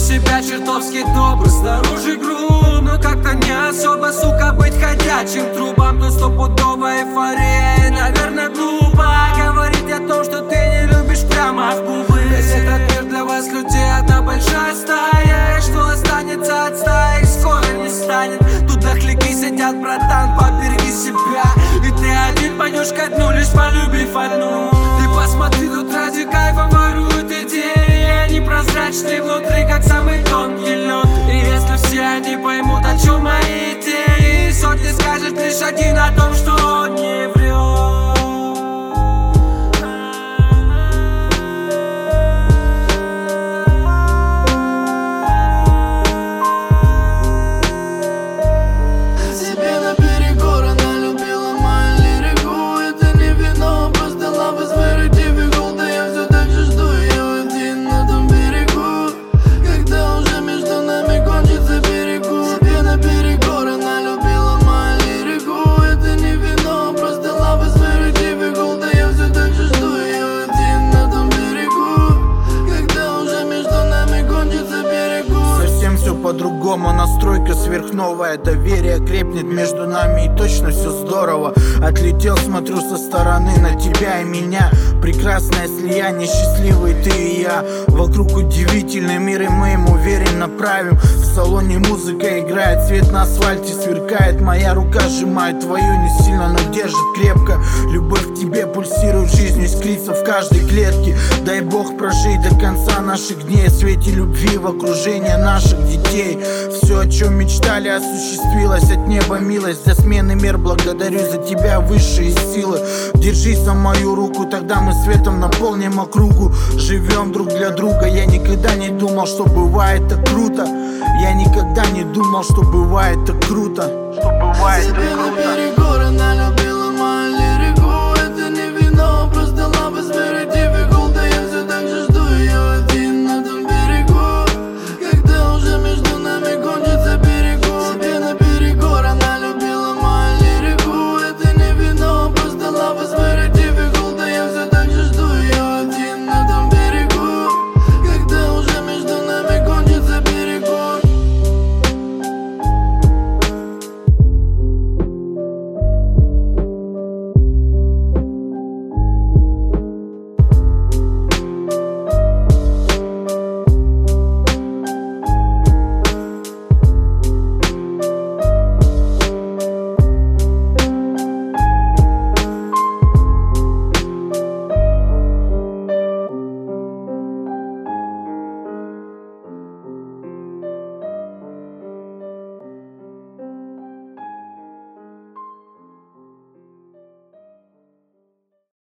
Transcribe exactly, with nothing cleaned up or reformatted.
себя чертовски добр, снаружи груб, но как-то не особо, сука, быть ходячим трубом. Но стопудовая эйфория, и, наверное, глупо говорить о том, что ты не любишь прямо в губы. Весь этот мир для вас, людей, одна большая стая, и что останется от стаи, скоро не станет. Тут дохляки сидят, братан, побереги себя. И ты один пойдешь ко дну, лишь полюбив одну. Ты посмотри, тут ради кайфа воруют идеи, они прозрачные внутри, как самый тонкий лед. И если все они поймут, о чем мои идеи, сотни скажет лишь один о том, что он не врет. По-другому настройка сверхновая, доверие крепнет между нами и точно все здорово. Отлетел, смотрю со стороны на тебя и меня. Прекрасное слияние, счастливый ты и я. Вокруг удивительный мир, и мы им уверенно правим. В салоне музыка играет, свет на асфальте сверкает. Моя рука сжимает твою не сильно, но держит крепко. Любовь к тебе пульсирует, жизнью искрится в каждой клетке. Дай Бог прожить до конца наших дней в свете любви, в окружении наших детей. Все, о чем мечтали, осуществилось, от неба милость. За смены мер благодарю, за тебя высшие силы. Держись за мою руку, тогда мы светом наполним округу. Живем друг для друга, я никогда не думал, что бывает так круто. Я никогда не думал, что бывает так круто. Что бывает так круто.